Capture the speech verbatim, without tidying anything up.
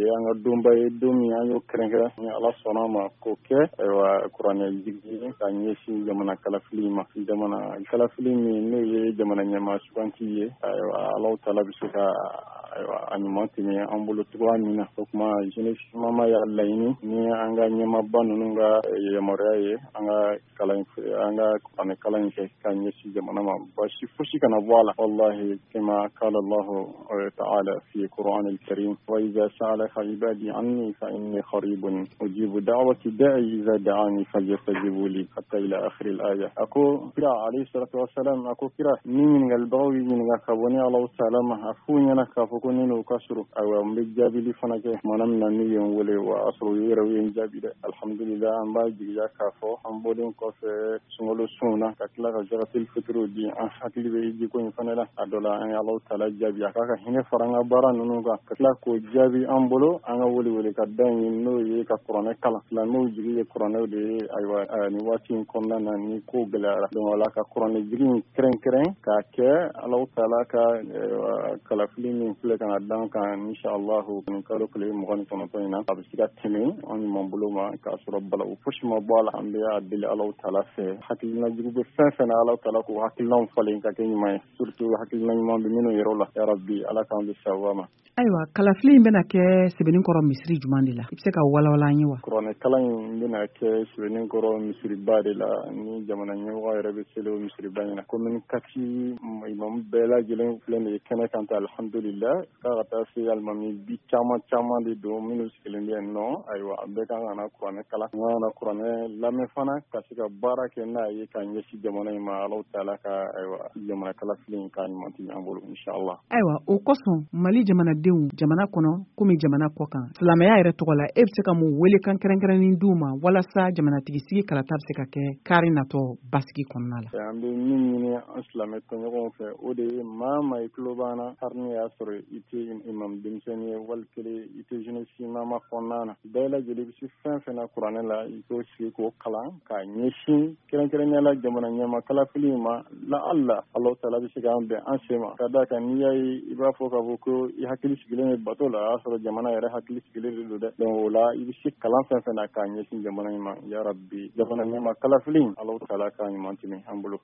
ye an ka donba ye don min an y'o kɛrɛnkɛrɛn ni ala sɔnna ma k'o kɛ ayiwa kuranɛ jigi ka ɲɛsin jamana kalafili ma jamana kalafili min n'o ye jamana ɲɛmaa suganti ye ayiwa alaw taala bɛ se ka ayiwa a ɲuman tɛmɛ an bolo cogoya min na o tuma jeunesse mama y'a laɲini ni an ka ɲɛmaaba ninnu ka yamaruya ye an ka kalan an ka kuranɛ kalan in kɛ ka ɲɛsin jamana ma basi fosi kana bɔ a la wallahi kama qala Allahu ta'ala fi Qur'an al-Karim wa idha sa'alaka ibadi anni fa inni qaribun ujibu da'wati da'i idha da'ani falyastajibu li hatta ila akhir al-aya ako kira alayhi salatu wassalam ako kira ni min gal bawi min ga kaboni Allah ta'ala ma afunya na ka foko ni no kasuru awa mbe jabili fana ke manam na ni yen wole wa asro yera yen jabide alhamdulillah an ba jiya ka fo an bodin ko fe sungolo suna ka kila ka jaratil fitru di an hakili be ji ko fana la adola an Allah ta'ala jabi aka ka hine faranga bara nunu ka kila ko jabi an bolo an ga woli woli ka dan yin no ye ka qur'an kala la no jigi ye qur'an de aywa ni wati konna na ni ko gelara don wala ka qur'an jigi kren kren ka ke Allah ta'ala ka kala filin fule kana dan kan inshallah ni kalo kale mo kan tono to ina abisika temi on mon bolo ma ka sura bala o fushi ma bala ambe ya dil Allah ta'ala fe hakilina jigu be fen fen Allah ta'ala ko hakilna falen ka ken mai surtout hakilina mo be mino yero la ya rabbi ala kan bi sawama aywa kalafili bena ke sebenin koro misri jumandi la ibse ka wala wala nyi wa korone kalan bena ke sebenin koro misri bade la ni jamana nyi wa rebe selo misri bana komin kati imam bela jelen flene kene kan ta alhamdulillah ka ta fi almami bi chama chama de do minus kelende no aywa be kan ana korone kala na korone lame fana kasika barake na yi kan yeshi jamana ma Allah taala ka aywa jamana kalafili kan manti ambolo inshallah aywa o koson mali jamana denw jamana kɔnɔ komi jamana kɔ kan silamɛya yɛrɛ tɔgɔ la e bɛ se ka mun wele kan kɛrɛnkɛrɛnnin d'u ma walasa jamanatigi sigi kalata bɛ se ka kɛ kaari natɔ basigi kɔnɔna la. an bɛ min ɲini an silamɛ tɔɲɔgɔnw fɛ o de ye maa maa i tulo b'an na hali ni y'a sɔrɔ i tɛ imam denmisɛnnin ye wali kelen i tɛ jeunesse mama kɔnɔna na bɛɛ lajɛlen bɛ se fɛn fɛn na kuranɛ la i k'o sigi k'o kalan k'a ɲɛsin kɛrɛnkɛrɛnnenya la jamana ɲɛma kalafili ma la Allah Allah taala bɛ se k'an bɛn an se ma ka d'a kan n'i y'a ye i b'a fɔ k'a fɔ ko i hakili sigilen ye bato la a y'a sɔrɔ jamana yɛrɛ hakili sigilen de don dɛ donc o la i bɛ se kalan fɛn fɛn na k'a ɲɛsin jamana in ma ya rabbi jamana ɲɛma kalafili Allah taala k'a ɲuman tɛmɛ an bolo